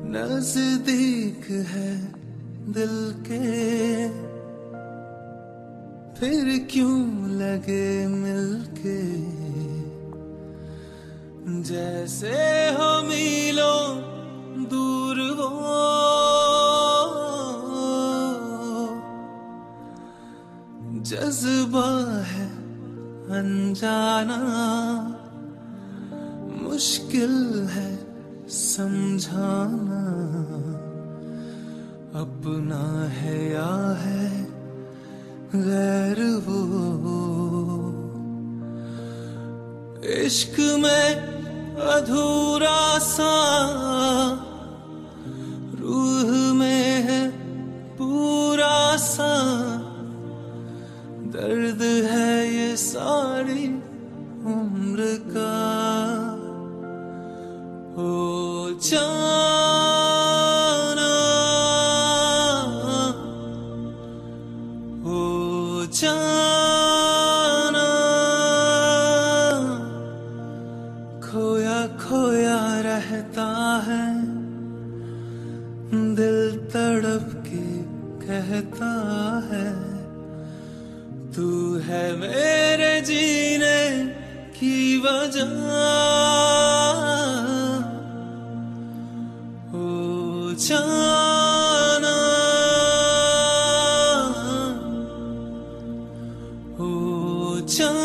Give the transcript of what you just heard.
नजदीक है दिल के, फिर क्यों लगे मिलके, जैसे हो मीलों दूर वो जज्बा है अनजाना, मुश्किल है समझाना, अपना है या है गैर वो। इश्क में अधूरा सा रूह में है पूरा सा, दर्द है ये सारी उम्र का। ओ जाना, ओ जाना, खोया खोया रहता है, दिल तड़प के कहता है, तू है मेरे जीने की वजह। ओ जाना, ओ जाना।